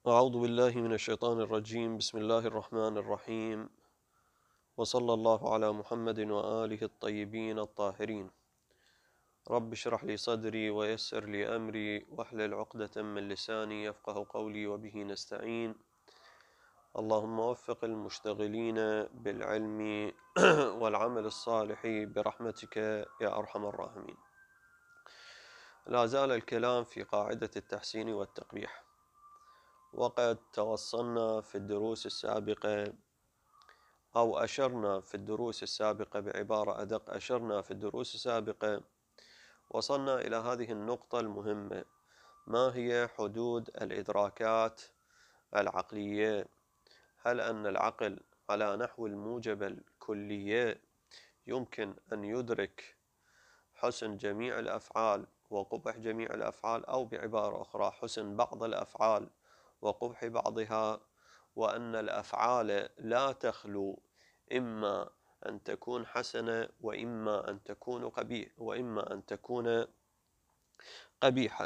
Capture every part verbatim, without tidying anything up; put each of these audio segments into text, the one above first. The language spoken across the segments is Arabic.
أعوذ بالله من الشيطان الرجيم. بسم الله الرحمن الرحيم، وصلى الله على محمد وآله الطيبين الطاهرين. رب اشرح لي صدري ويسر لي أمري واحلل عقدة من لساني يفقه قولي وبه نستعين. اللهم وفق المشتغلين بالعلم والعمل الصالح برحمتك يا أرحم الراحمين. لا زال الكلام في قاعدة التحسين والتقبيح، وقد توصلنا في الدروس السابقة أو أشرنا في الدروس السابقة بعبارة أدق أشرنا في الدروس السابقة وصلنا إلى هذه النقطة المهمة: ما هي حدود الإدراكات العقلية؟ هل أن العقل على نحو الموجب الكلية يمكن أن يدرك حسن جميع الأفعال وقبح جميع الأفعال، أو بعبارة أخرى حسن بعض الأفعال وقبح بعضها، وأن الأفعال لا تخلو إما أن تكون حسنة وإما أن تكون قبيح وإما أن تكون قبيحة؟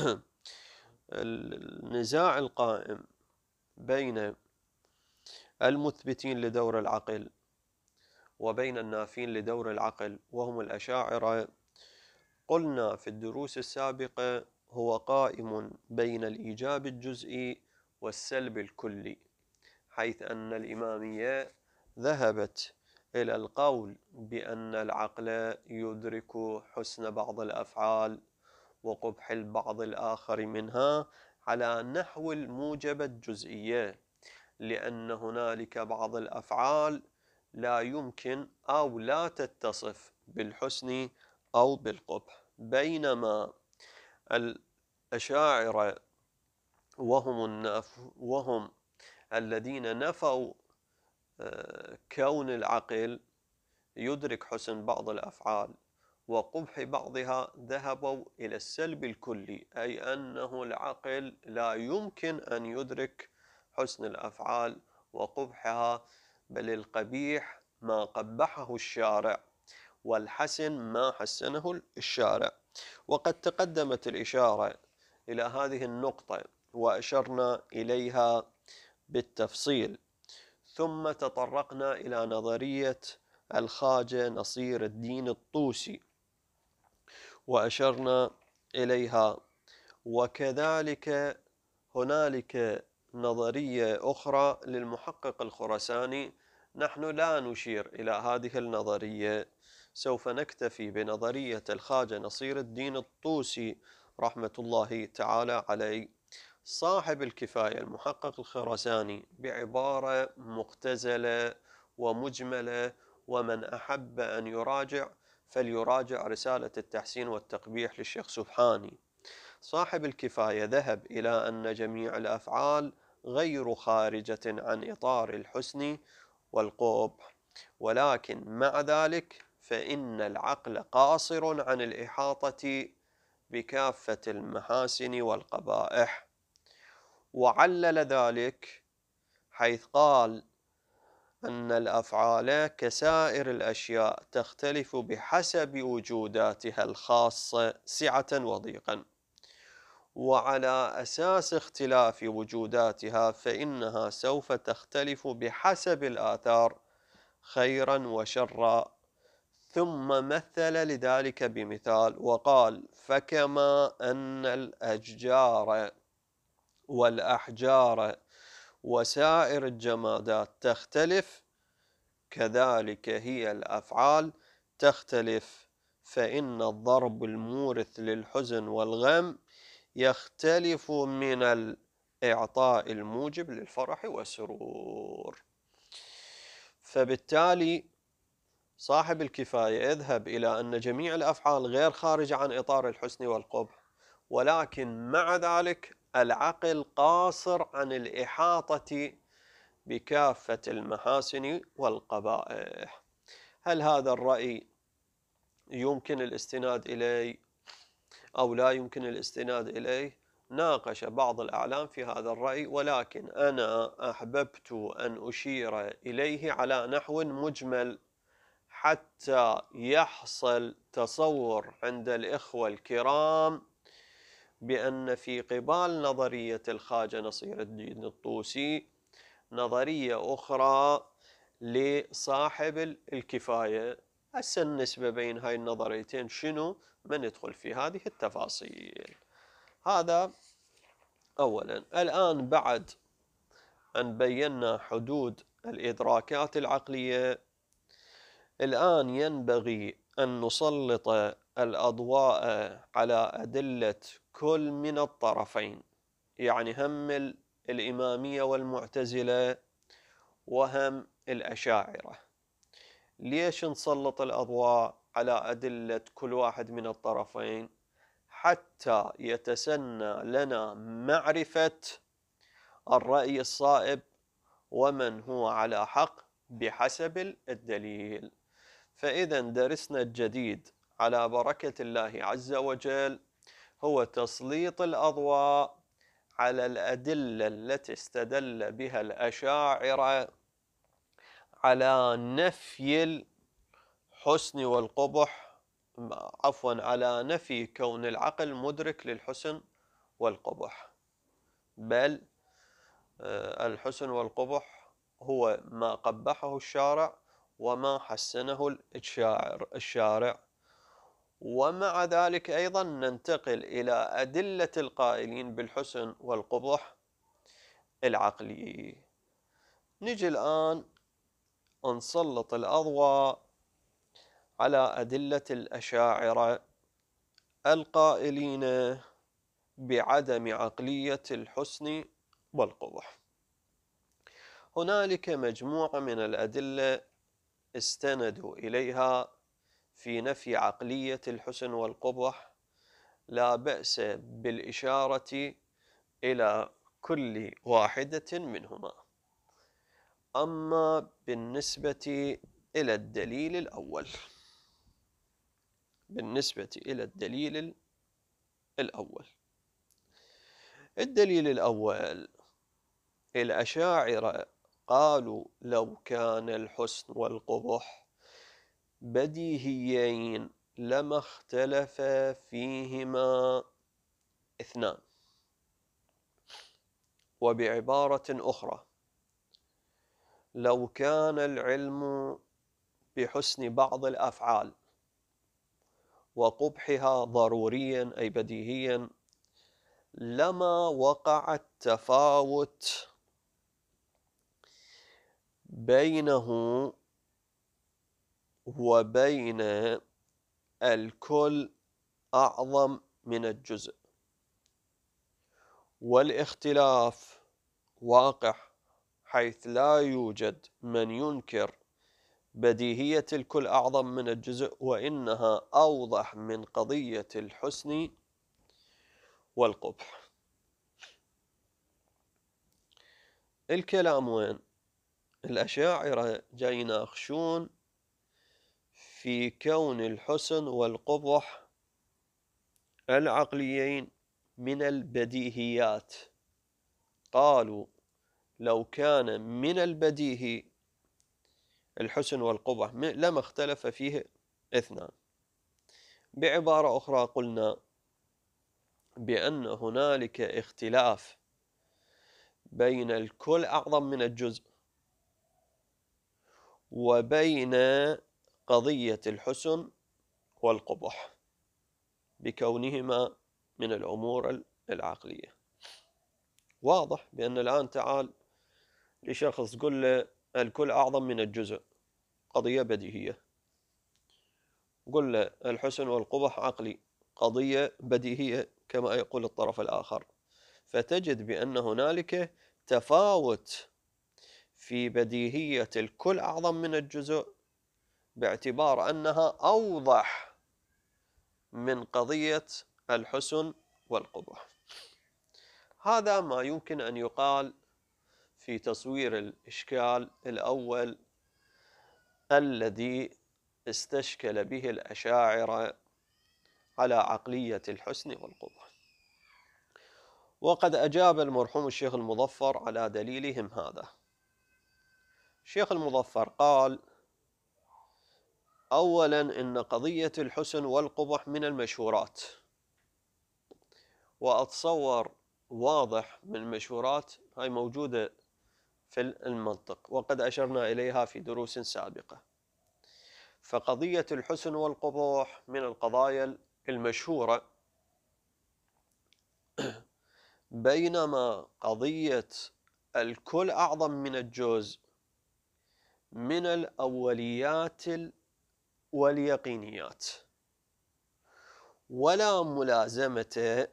النزاع القائم بين المثبتين لدور العقل وبين النافين لدور العقل وهم الأشاعرة، قلنا في الدروس السابقة هو قائم بين الإيجاب الجزئي والسلب الكلي، حيث أن الإمامية ذهبت إلى القول بأن العقل يدرك حسن بعض الأفعال وقبح البعض الآخر منها على نحو الموجبة الجزئية، لأن هنالك بعض الأفعال لا يمكن أو لا تتصف بالحسن أو بالقبح، بينما الأشاعرة وهم, النف وهم الذين نفوا كون العقل يدرك حسن بعض الأفعال وقبح بعضها ذهبوا إلى السلب الكلي، أي أنه العقل لا يمكن أن يدرك حسن الأفعال وقبحها، بل القبيح ما قبحه الشارع والحسن ما حسنه الشارع. وقد تقدمت الإشارة إلى هذه النقطة وأشرنا إليها بالتفصيل، ثم تطرقنا إلى نظرية الخواجة نصير الدين الطوسي وأشرنا إليها، وكذلك هنالك نظرية أخرى للمحقق الخراساني. نحن لا نشير إلى هذه النظرية، سوف نكتفي بنظرية الخواجة نصير الدين الطوسي رحمة الله تعالى عليه، صاحب الكفاية المحقق الخراساني، بعبارة مختزلة ومجملة، ومن أحب أن يراجع فليراجع رسالة التحسين والتقبيح للشيخ سبحاني. صاحب الكفاية ذهب إلى أن جميع الأفعال غير خارجة عن إطار الحسن والقبح، ولكن مع ذلك فإن العقل قاصر عن الإحاطة بكافة المحاسن والقبائح، وعلل ذلك حيث قال أن الأفعال كسائر الأشياء تختلف بحسب وجوداتها الخاصة سعة وضيقا، وعلى أساس اختلاف وجوداتها فإنها سوف تختلف بحسب الآثار خيرا وشرا. ثم مثل لذلك بمثال وقال: فكما أن الأشجار والأحجار وسائر الجمادات تختلف، كذلك هي الأفعال تختلف، فإن الضرب المورث للحزن والغم يختلف من الإعطاء الموجب للفرح والسرور. فبالتالي صاحب الكفاية يذهب إلى أن جميع الأفعال غير خارجة عن إطار الحسن والقبح، ولكن مع ذلك العقل قاصر عن الإحاطة بكافة المحاسن والقبائح. هل هذا الرأي يمكن الاستناد إليه أو لا يمكن الاستناد إليه؟ ناقش بعض الأعلام في هذا الرأي، ولكن أنا أحببت أن أشير إليه على نحو مجمل حتى يحصل تصور عند الإخوة الكرام بأن في قبال نظرية الخواجة نصير الدين الطوسي نظرية أخرى لصاحب الكفاية. هسه النسبة بين هاي النظريتين شنو؟ ما ندخل في هذه التفاصيل. هذا أولا. الآن بعد أن بينا حدود الإدراكات العقلية، الآن ينبغي أن نسلط الأضواء على أدلة كل من الطرفين، يعني هم الإمامية والمعتزلة وهم الأشاعرة. ليش نسلط الأضواء على أدلة كل واحد من الطرفين؟ حتى يتسنى لنا معرفة الرأي الصائب ومن هو على حق بحسب الدليل. فإذا درسنا الجديد على بركة الله عز وجل هو تسليط الأضواء على الأدلة التي استدل بها الأشاعرة على نفي الحسن والقبح، عفوا على نفي كون العقل مدرك للحسن والقبح، بل الحسن والقبح هو ما قبحه الشارع وما حسنه الشاعر الشارع. ومع ذلك أيضا ننتقل إلى أدلة القائلين بالحسن والقبح العقلي. نجي الآن نسلط الأضواء على أدلة الأشاعرة القائلين بعدم عقلية الحسن والقبح. هنالك مجموعة من الأدلة استندوا إليها في نفي عقلية الحسن والقبح، لا بأس بالإشارة إلى كل واحدة منهما. أما بالنسبة إلى الدليل الأول بالنسبة إلى الدليل الأول الدليل الأول الأشاعرة قالوا لو كان الحسن والقبح بديهيين لما اختلف فيهما اثنان. وبعبارة أخرى، لو كان العلم بحسن بعض الأفعال وقبحها ضروريا أي بديهيا لما وقع التفاوت بينه وبين الكل أعظم من الجزء، والاختلاف واقع حيث لا يوجد من ينكر بديهية الكل أعظم من الجزء، وإنها أوضح من قضية الحسن والقبح. الكلام وين؟ الأشاعرة جاي يناقشون في كون الحسن والقبح العقليين من البديهيات. قالوا لو كان من البديهي الحسن والقبح لما اختلف فيه اثنان. بعبارة أخرى قلنا بأن هنالك اختلاف بين الكل أعظم من الجزء وبين قضية الحسن والقبح بكونهما من الأمور العقلية. واضح بأن الآن تعال لشخص قل له الكل أعظم من الجزء، قضية بديهية. قل له الحسن والقبح عقلي، قضية بديهية كما يقول الطرف الآخر. فتجد بأن هنالك تفاوت في بديهية الكل أعظم من الجزء باعتبار أنها أوضح من قضية الحسن والقبح. هذا ما يمكن أن يقال في تصوير الإشكال الأول الذي استشكل به الأشاعرة على عقلية الحسن والقبح. وقد أجاب المرحوم الشيخ المظفر على دليلهم هذا. الشيخ المظفر قال: أولا إن قضية الحسن والقبح من المشهورات، وأتصور واضح من المشهورات هاي موجودة في المنطق وقد أشرنا إليها في دروس سابقة. فقضية الحسن والقبح من القضايا المشهورة، بينما قضية الكل أعظم من الجزء من الأوليات واليقينيات، ولا ملازمة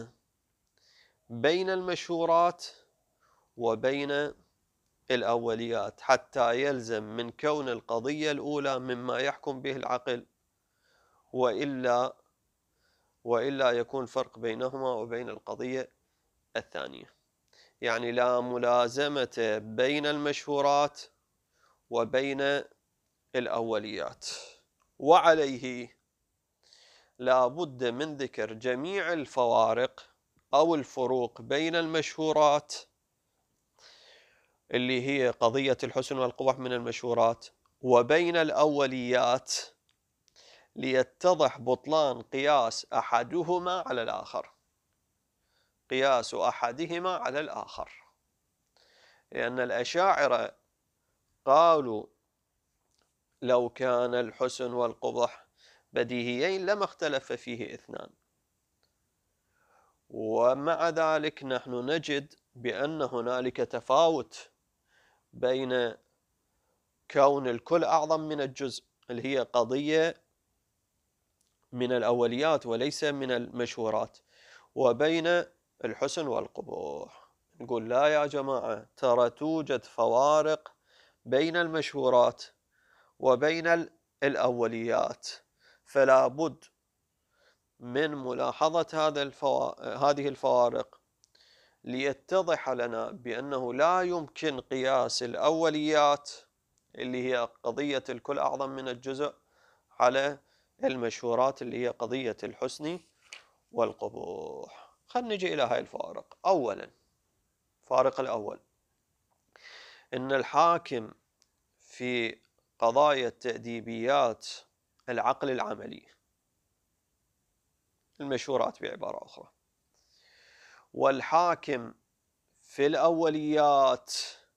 بين المشهورات وبين الأوليات، حتى يلزم من كون القضية الأولى مما يحكم به العقل، وإلا وإلا يكون فرق بينهما وبين القضية الثانية. يعني لا ملازمة بين المشهورات وبين الأوليات، وعليه لا بد من ذكر جميع الفوارق أو الفروق بين المشهورات اللي هي قضية الحسن والقبح من المشهورات وبين الأوليات، ليتضح بطلان قياس أحدهما على الآخر، قياس أحدهما على الآخر. لأن الأشاعرة قالوا لو كان الحسن والقبح بديهيين لما اختلف فيه اثنان، ومع ذلك نحن نجد بأن هنالك تفاوت بين كون الكل أعظم من الجزء اللي هي قضية من الأوليات وليس من المشهورات، وبين الحسن والقبح. نقول لا يا جماعة، ترى توجد فوارق بين المشهورات وبين الأوليات، فلا بد من ملاحظة هذا الفوا... هذه الفوارق ليتضح لنا بأنه لا يمكن قياس الأوليات اللي هي قضية الكل أعظم من الجزء على المشهورات اللي هي قضية الحسن والقبح. خلينا نجي إلى هاي الفوارق. أولا، الفارق الأول إن الحاكم في قضايا التأديبيات العقل العملي، المشهورات بعبارة أخرى، والحاكم في الأوليات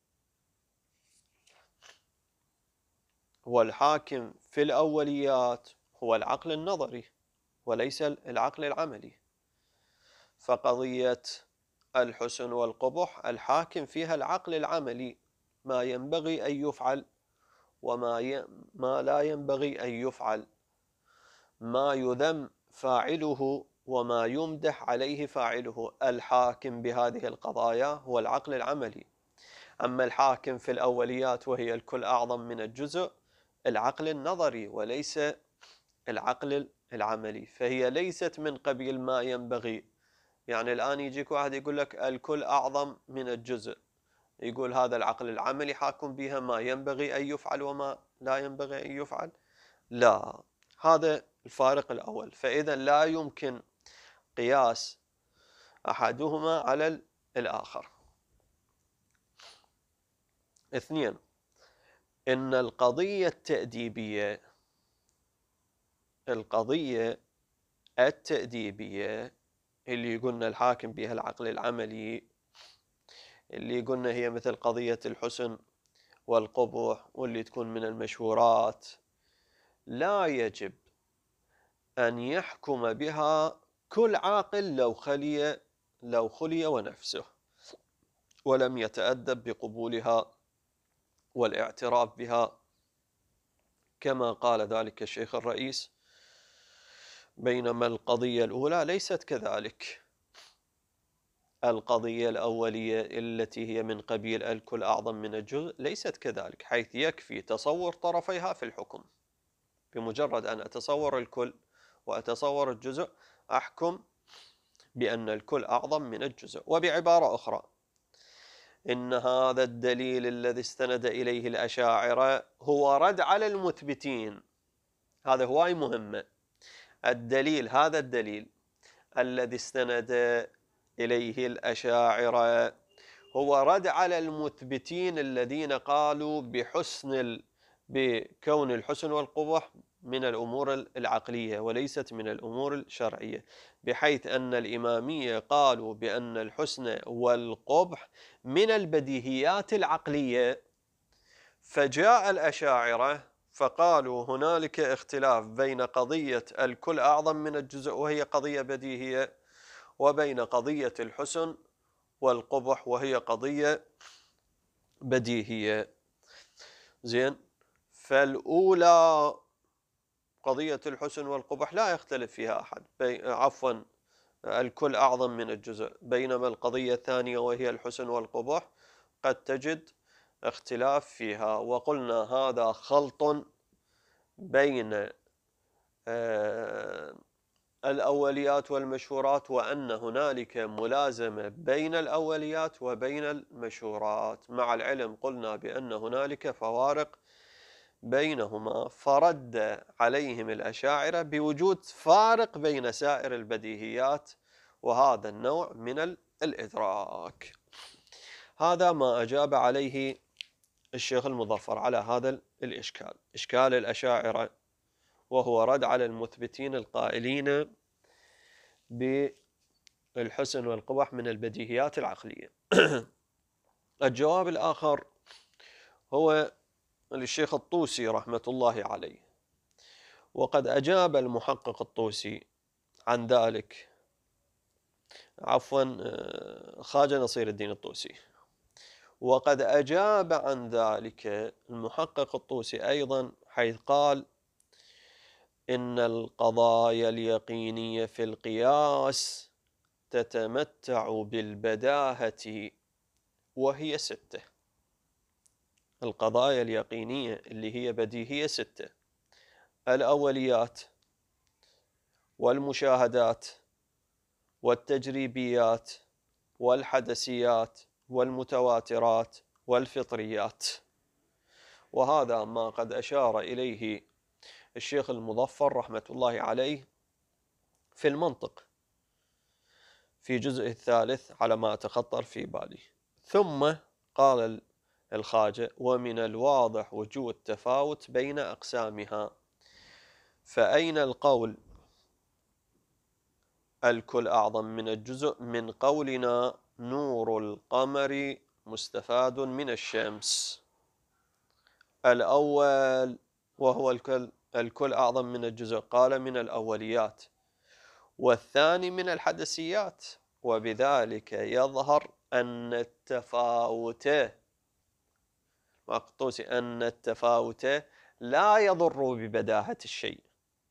والحاكم في الأوليات هو العقل النظري وليس العقل العملي. فقضية الحسن والقبح الحاكم فيها العقل العملي، ما ينبغي أن يفعل وما ي... ما لا ينبغي أن يفعل، ما يذم فاعله وما يمدح عليه فاعله. الحاكم بهذه القضايا هو العقل العملي. أما الحاكم في الأوليات وهي الكل أعظم من الجزء، العقل النظري وليس العقل العملي، فهي ليست من قبيل ما ينبغي. يعني الآن يجيك واحد يقول لك الكل أعظم من الجزء، يقول هذا العقل العملي حاكم بها ما ينبغي أن يفعل وما لا ينبغي أن يفعل. لا، هذا الفارق الأول. فإذا لا يمكن قياس أحدهما على الآخر. اثنين، إن القضية التأديبية القضية التأديبية اللي قلنا الحاكم بها العقل العملي، اللي قلنا هي مثل قضية الحسن والقبح واللي تكون من المشهورات، لا يجب أن يحكم بها كل عاقل لو خلي لو خلي ونفسه ولم يتأدب بقبولها والاعتراف بها، كما قال ذلك الشيخ الرئيس. بينما القضية الأولى ليست كذلك. القضية الأولية التي هي من قبيل الكل أعظم من الجزء ليست كذلك، حيث يكفي تصور طرفيها في الحكم. بمجرد أن أتصور الكل وأتصور الجزء أحكم بأن الكل أعظم من الجزء. وبعبارة أخرى، إن هذا الدليل الذي استند إليه الأشاعرة هو رد على المثبتين. هذا هواي مهمة. الدليل هذا الدليل الذي استند إليه الأشاعرة هو رد على المثبتين الذين قالوا بحسن ال... بكون الحسن والقبح من الأمور العقلية وليست من الأمور الشرعية، بحيث أن الإمامية قالوا بأن الحسن والقبح من البديهيات العقلية، فجاء الأشاعرة فقالوا هنالك اختلاف بين قضية الكل أعظم من الجزء وهي قضية بديهية، وبين قضية الحسن والقبح وهي قضية بديهية. زين، فالأولى قضية الحسن والقبح لا يختلف فيها أحد، عفوا الكل أعظم من الجزء، بينما القضية الثانية وهي الحسن والقبح قد تجد اختلاف فيها. وقلنا هذا خلط بين الأوليات والمشهورات، وأن هنالك ملازمة بين الأوليات وبين المشهورات، مع العلم قلنا بأن هنالك فوارق بينهما، فرد عليهم الأشاعرة بوجود فارق بين سائر البديهيات، وهذا النوع من الإدراك. هذا ما أجاب عليه الشيخ المظفر على هذا الإشكال، إشكال الأشاعرة، وهو رد على المثبتين القائلين بالحسن والقبح من البديهيات العقلية. الجواب الآخر هو للشيخ الطوسي رحمة الله عليه، وقد أجاب المحقق الطوسي عن ذلك، عفوا خواجة نصير الدين الطوسي، وقد أجاب عن ذلك المحقق الطوسي أيضا، حيث قال إن القضايا اليقينية في القياس تتمتع بالبداهة وهي ستة. القضايا اليقينية اللي هي بديهية ستة: الأوليات والمشاهدات والتجريبيات والحدسيات والمتواترات والفطريات. وهذا ما قد أشار إليه الشيخ المظفر رحمة الله عليه في المنطق في جزء الثالث على ما أتخطر في بالي. ثم قال الخواجة: ومن الواضح وجود تفاوت بين أقسامها، فأين القول الكل أعظم من الجزء من قولنا نور القمر مستفاد من الشمس؟ الأول وهو الكل, الكل أعظم من الجزء قال من الأوليات، والثاني من الحدثيات، وبذلك يظهر أن التفاوت مقطوس أن التفاوت لا يضر ببداهة الشيء.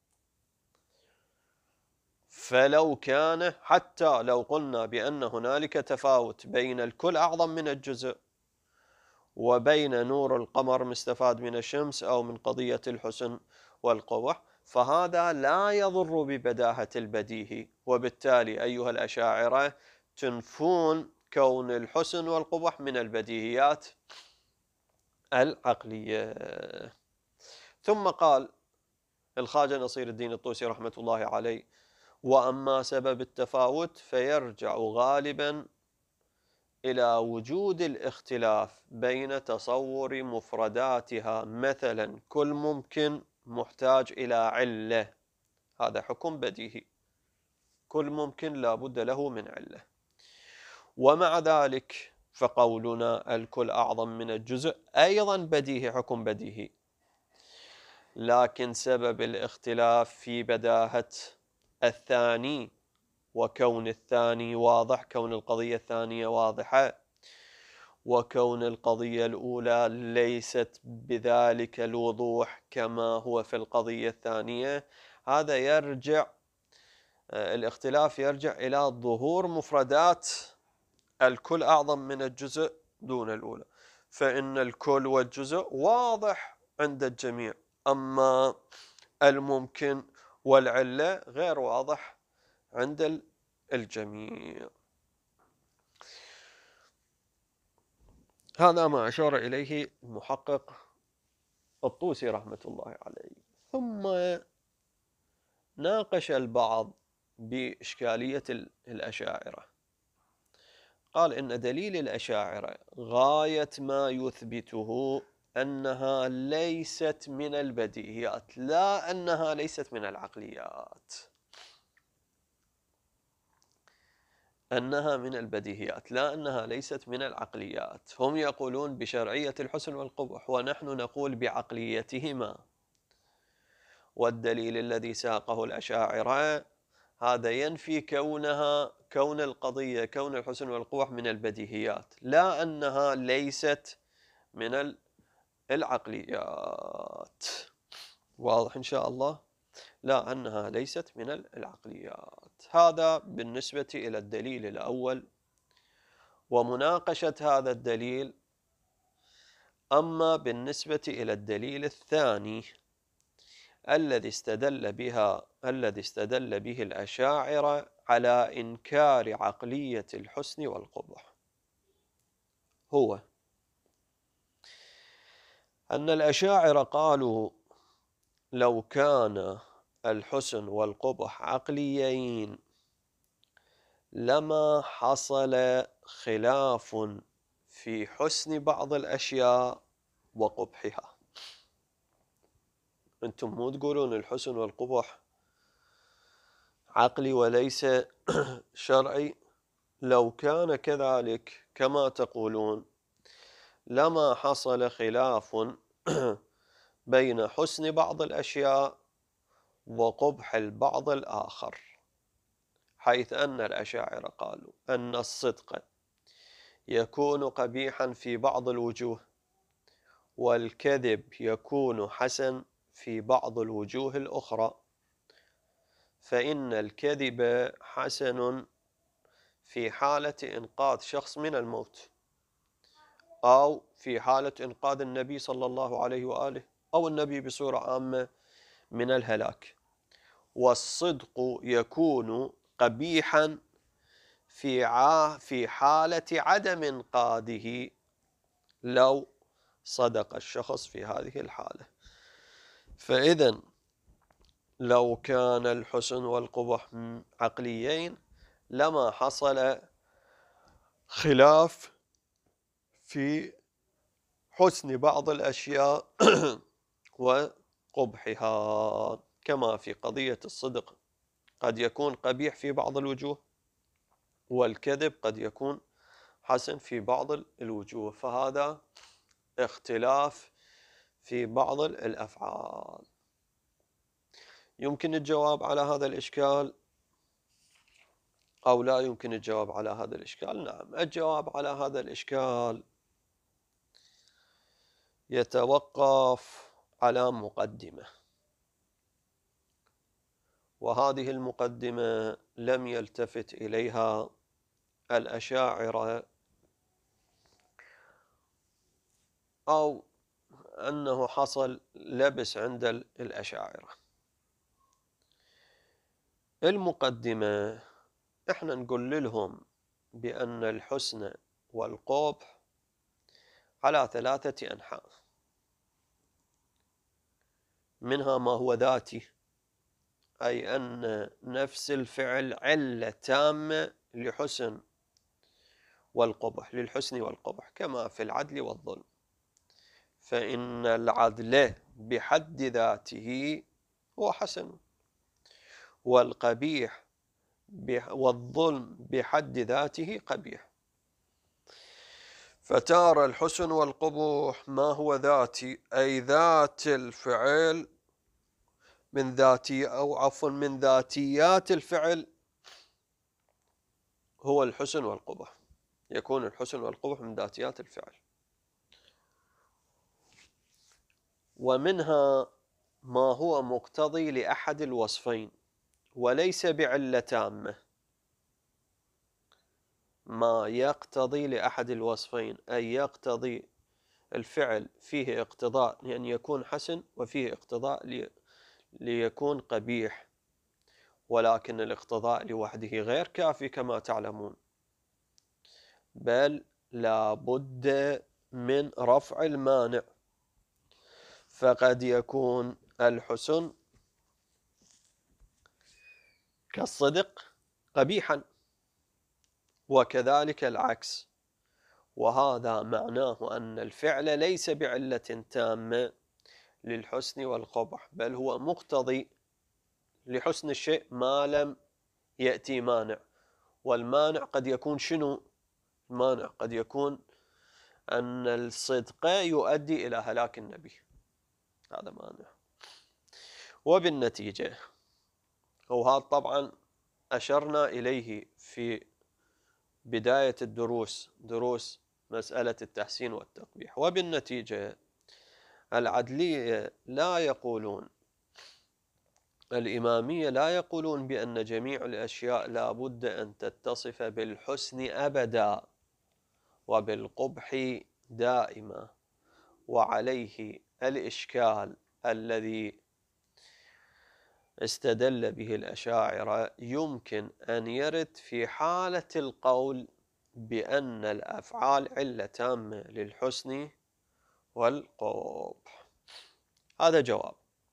فلو كان حتى لو قلنا بأن هنالك تفاوت بين الكل أعظم من الجزء وبين نور القمر مستفاد من الشمس أو من قضية الحسن والقبح، فهذا لا يضر ببداهة البديهي، وبالتالي أيها الأشاعرة تنفون كون الحسن والقبح من البديهيات العقلية. ثم قال الخواجة نصير الدين الطوسي رحمة الله عليه: وأما سبب التفاوت فيرجع غالبا إلى وجود الاختلاف بين تصور مفرداتها، مثلا كل ممكن محتاج إلى علة، هذا حكم بديهي، كل ممكن لا بد له من علة، ومع ذلك فقولنا الكل أعظم من الجزء أيضا بديهي، حكم بديهي، لكن سبب الاختلاف في بداهة الثاني، وكون الثاني واضح، كون القضية الثانية واضحة، وكون القضية الأولى ليست بذلك الوضوح كما هو في القضية الثانية، هذا يرجع الاختلاف يرجع إلى ظهور مفردات الكل أعظم من الجزء دون الأولى، فإن الكل والجزء واضح عند الجميع، أما الممكن والعلة غير واضح عند الجميع. هذا ما أشار إليه المحقق الطوسي رحمة الله عليه. ثم ناقش البعض بإشكالية الأشاعرة، قال إن دليل الأشاعرة غاية ما يثبته أنها ليست من البديهيات، لا أنها ليست من العقليات، أنها من البديهيات لا أنها ليست من العقليات. هم يقولون بشرعية الحسن والقبح ونحن نقول بعقليتهما، والدليل الذي ساقه الأشاعرة هذا ينفي كونها كون القضية كون الحسن والقبح من البديهيات، لا أنها ليست من العقليات. واضح إن شاء الله؟ لا أنها ليست من العقليات. هذا بالنسبة إلى الدليل الأول ومناقشة هذا الدليل. أما بالنسبة إلى الدليل الثاني الذي استدل بها الذي استدل به الأشاعرة على إنكار عقلية الحسن والقبح، هو أن الأشاعرة قالوا لو كان الحسن والقبح عقليين لما حصل خلاف في حسن بعض الأشياء وقبحها. أنتم مو تقولون الحسن والقبح عقلي وليس شرعي؟ لو كان كذلك كما تقولون لما حصل خلاف بين حسن بعض الأشياء وقبح البعض الآخر، حيث أن الأشاعرة قالوا أن الصدق يكون قبيحا في بعض الوجوه والكذب يكون حسن في بعض الوجوه الأخرى، فإن الكذب حسن في حالة إنقاذ شخص من الموت، أو في حالة إنقاذ النبي صلى الله عليه وآله أو النبي بصورة عامة من الهلاك، والصدق يكون قبيحا في في حالة عدم إنقاذه لو صدق الشخص في هذه الحالة. فإذا لو كان الحسن والقبح عقليين لما حصل خلاف في حسن بعض الأشياء وقبحها، كما في قضية الصدق قد يكون قبيح في بعض الوجوه والكذب قد يكون حسن في بعض الوجوه، فهذا اختلاف في بعض الأفعال. يمكن الجواب على هذا الإشكال أو لا يمكن الجواب على هذا الإشكال؟ نعم، الجواب على هذا الإشكال يتوقف على مقدمة، وهذه المقدمة لم يلتفت إليها الأشاعرة، أو أنه حصل لبس عند الأشاعرة. المقدمة إحنا نقول لهم بأن الحسن والقبح على ثلاثة أنحاء، منها ما هو ذاتي، أي أن نفس الفعل علة تامة لحسن والقبح للحسن والقبح، كما في العدل والظلم، فإن العدل بحد ذاته هو حسن، والقبيح والظلم بحد ذاته قبيح. فترى الحسن والقبح ما هو ذاتي، أي ذات الفعل من ذاتي أو عفوا من ذاتيات الفعل هو الحسن والقبح، يكون الحسن والقبح من ذاتيات الفعل. ومنها ما هو مقتضي لأحد الوصفين وليس بعلة تامة، ما يقتضي لأحد الوصفين أي يقتضي الفعل فيه اقتضاء لأن يكون حسن وفيه اقتضاء لي ليكون قبيح، ولكن الاقتضاء لوحده غير كافي كما تعلمون، بل لا بد من رفع المانع، فقد يكون الحسن كالصدق قبيحا وكذلك العكس، وهذا معناه أن الفعل ليس بعلة تامة للحسن والقبح، بل هو مقتضي لحسن الشيء ما لم يأتي مانع. والمانع قد يكون شنو؟ المانع قد يكون أن الصدق يؤدي إلى هلاك النبي، هذا مانع. وبالنتيجة، وهذا طبعا أشرنا إليه في بداية الدروس، دروس مسألة التحسين والتقبيح. وبالنتيجة العدلية لا يقولون، الإمامية لا يقولون بأن جميع الأشياء لا بد أن تتصف بالحسن أبدا وبالقبح دائما. وعليه الإشكال الذي استدل به الأشاعرة يمكن أن يرد في حالة القول بأن الأفعال علة تامة للحسن والقبح. هذا جواب.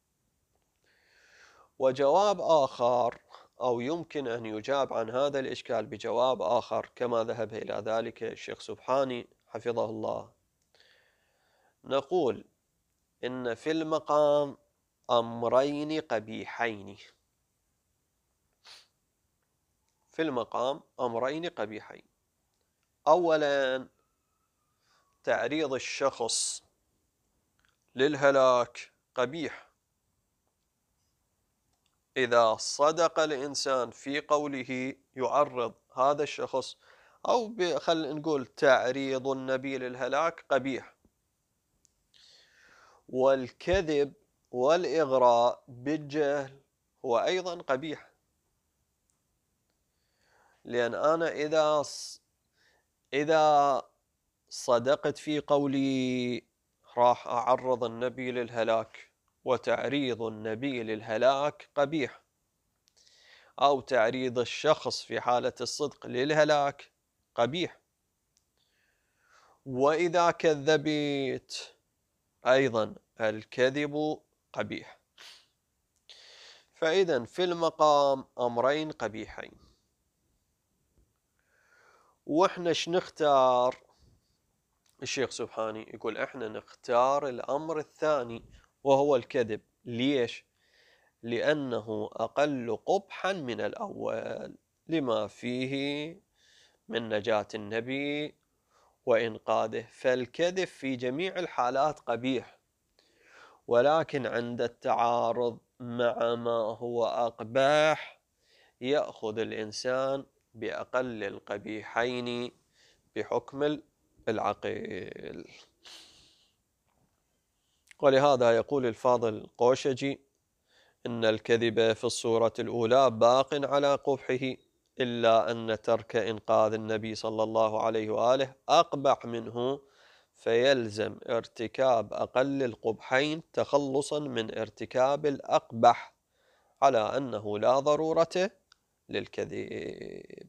وجواب آخر، أو يمكن أن يجاب عن هذا الإشكال بجواب آخر كما ذهب إلى ذلك الشيخ سبحاني حفظه الله. نقول إن في المقام أمرين قبيحين، في المقام أمرين قبيحين. أولا، تعريض الشخص للهلاك قبيح إذا صدق الإنسان في قوله يعرض هذا الشخص، أو خلينا نقول تعريض النبي للهلاك قبيح. والكذب والإغراء بالجهل هو أيضا قبيح، لأن أنا إذا إذا صدقت في قولي راح أعرض النبي للهلاك، وتعريض النبي للهلاك قبيح، أو تعريض الشخص في حالة الصدق للهلاك قبيح. وإذا كذبت أيضا الكذب قبيح. فإذا في المقام أمرين قبيحين. وإحنا شنختار؟ الشيخ سبحاني يقول إحنا نختار الأمر الثاني وهو الكذب. ليش؟ لأنه أقل قبحا من الأول، لما فيه من نجاة النبي وإنقاذه. فالكذب في جميع الحالات قبيح، ولكن عند التعارض مع ما هو أقباح يأخذ الإنسان بأقل القبيحين بحكم العقل. ولهذا يقول الفاضل القوشجي إن الكذب في الصورة الأولى باق على قبحه، إلا أن ترك إنقاذ النبي صلى الله عليه وآله أقبح منه، فيلزم ارتكاب أقل القبحين تخلصا من ارتكاب الأقبح، على أنه لا ضرورة للكذب.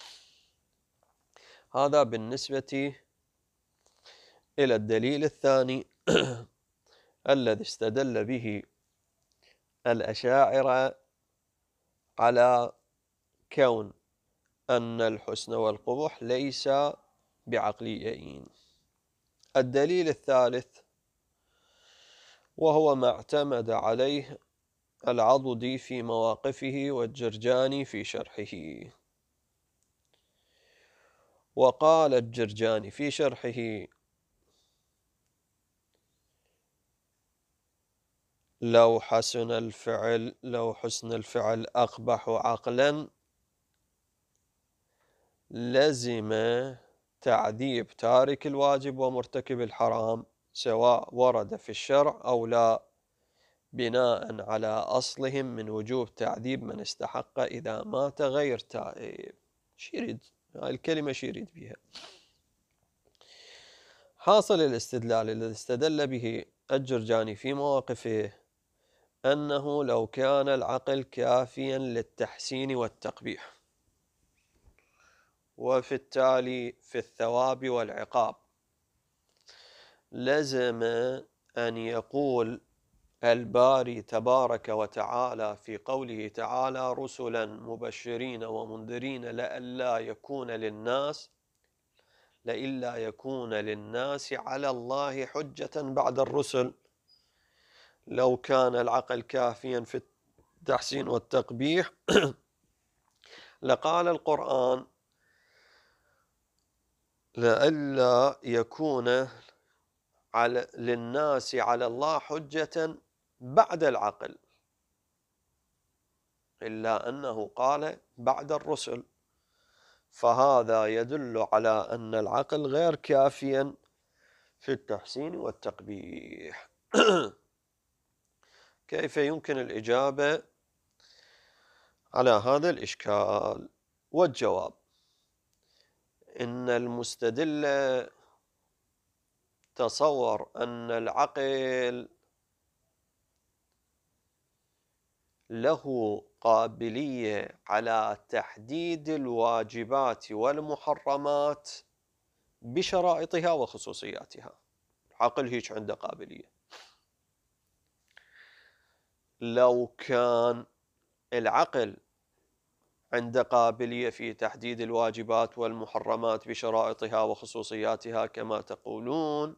هذا بالنسبة إلى الدليل الثاني الذي استدل به الأشاعرة على كون أن الحسن والقبح ليس بعقليين. الدليل الثالث وهو ما اعتمد عليه العضدي في مواقفه والجرجاني في شرحه. وقال الجرجاني في شرحه: لو حسن الفعل لو حسن الفعل أقبح عقلا لزم تعذيب تارك الواجب ومرتكب الحرام، سواء ورد في الشرع أو لا، بناء على أصلهم من وجوب تعذيب من استحق إذا مات غير تائب. شو يريد هاي الكلمة؟ شو يريد بها؟ حاصل الاستدلال الذي استدل به الجرجاني في مواقفه أنه لو كان العقل كافيا للتحسين والتقبيح، وفي التالي في الثواب والعقاب، لزم أن يقول الباري تبارك وتعالى في قوله تعالى: رسلا مبشرين ومنذرين لئلا يكون للناس لئلا يكون للناس على الله حجة بعد الرسل. لو كان العقل كافيا في التحسين والتقبيح لقال القرآن لئلا يكون على للناس على الله حجة بعد العقل، إلا أنه قال بعد الرسل، فهذا يدل على أن العقل غير كافيا في التحسين والتقبيح. كيف يمكن الإجابة على هذا الإشكال؟ والجواب إن المستدل تصور أن العقل له قابلية على تحديد الواجبات والمحرمات بشرائطها وخصوصياتها. العقل هيك عنده قابلية. لو كان العقل عنده قابلية في تحديد الواجبات والمحرمات بشرائطها وخصوصياتها كما تقولون،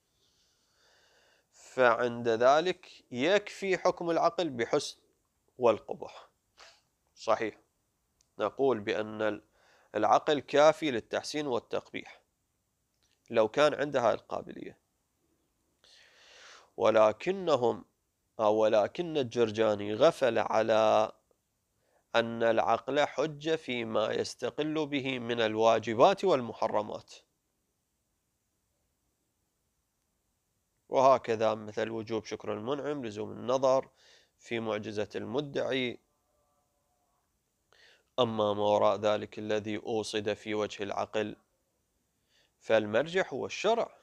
فعند ذلك يكفي حكم العقل بحسن والقبح. صحيح، نقول بأن العقل كافي للتحسين والتقبيح لو كان عندها القابلية، ولكنهم أو ولكن الجرجاني غفل على أن العقل حجة فيما يستقل به من الواجبات والمحرمات، وهكذا مثل وجوب شكر المنعم، لزوم النظر في معجزة المدعي. أما ما وراء ذلك الذي أوصد في وجه العقل فالمرجع هو الشرع.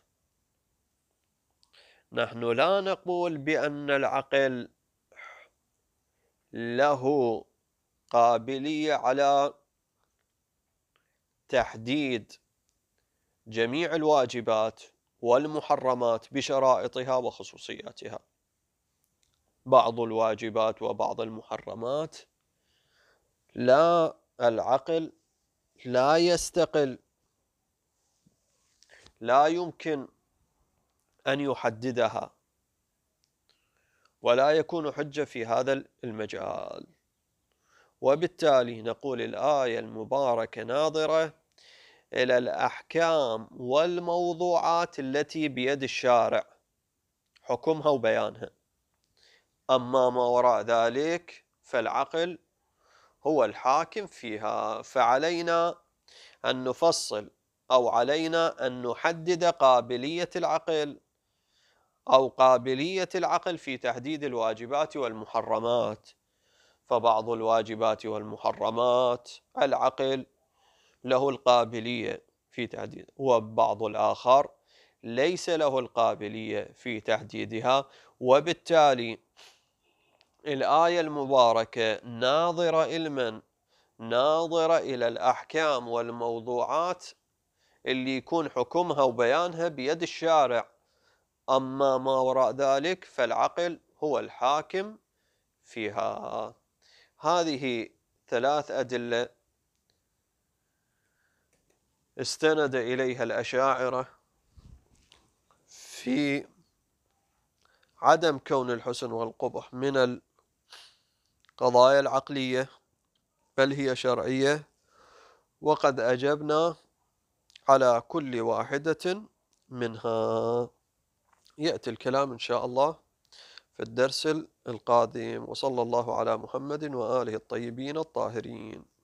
نحن لا نقول بأن العقل له قابلية على تحديد جميع الواجبات والمحرمات بشرائطها وخصوصياتها. بعض الواجبات وبعض المحرمات لا، العقل لا يستقل، لا يمكن أن يحددها، ولا يكون حجة في هذا المجال. وبالتالي نقول الآية المباركة ناظرة إلى الأحكام والموضوعات التي بيد الشارع حكمها وبيانها، أما ما وراء ذلك فالعقل هو الحاكم فيها. فعلينا أن نفصل أو علينا أن نحدد قابلية العقل أو قابلية العقل في تحديد الواجبات والمحرمات. فبعض الواجبات والمحرمات العقل له القابلية في تحديد، وبعض الآخر ليس له القابلية في تحديدها. وبالتالي الآية المباركة ناظرة إلى من؟ ناظرة إلى الأحكام والموضوعات اللي يكون حكمها وبيانها بيد الشارع، أما ما وراء ذلك فالعقل هو الحاكم فيها. هذه ثلاث أدلة استند إليها الأشاعرة في عدم كون الحسن والقبح من القضايا العقلية بل هي شرعية، وقد أجبنا على كل واحدة منها. يأتي الكلام إن شاء الله في الدرس القادم، وصلى الله على محمد وآله الطيبين الطاهرين.